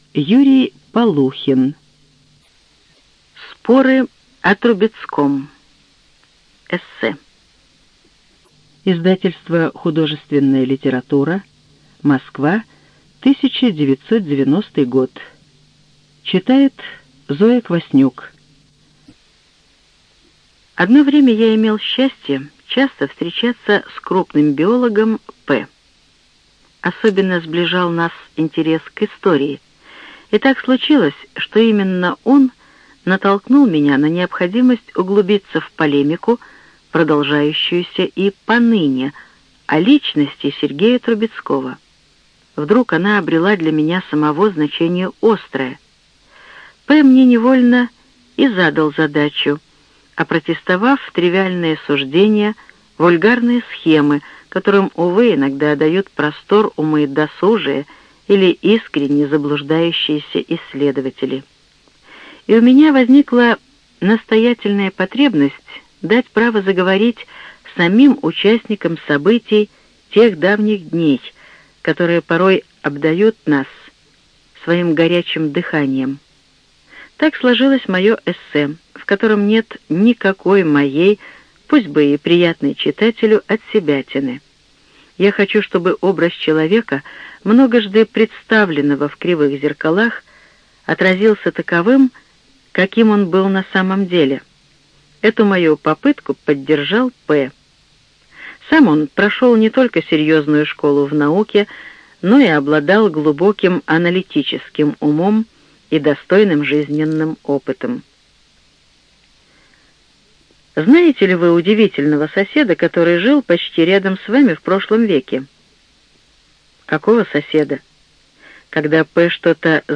Юрий Полухин. Споры о Трубецком. Эссе. Издательство «Художественная литература», Москва, 1990 год. Читает Зоя Кваснюк. Одно время я имел счастье часто встречаться с крупным биологом П. Особенно сближал нас интерес к истории. И так случилось, что именно он натолкнул меня на необходимость углубиться в полемику, продолжающуюся и поныне, о личности Сергея Трубецкого. Вдруг она обрела для меня самого значение острое. П. мне невольно и задал задачу, опротестовав тривиальные суждения, вульгарные схемы, которым, увы, иногда дают простор умы досужие или искренне заблуждающиеся исследователи. И у меня возникла настоятельная потребность дать право заговорить самим участникам событий тех давних дней, которые порой обдают нас своим горячим дыханием. Так сложилось мое эссе, в котором нет никакой моей, пусть бы и приятной читателю, отсебятины. Я хочу, чтобы образ человека, многожды представленного в кривых зеркалах, отразился таковым, каким он был на самом деле. Эту мою попытку поддержал П. Сам он прошел не только серьезную школу в науке, но и обладал глубоким аналитическим умом и достойным жизненным опытом. Знаете ли вы удивительного соседа, который жил почти рядом с вами в прошлом веке? Какого соседа? Когда П. что-то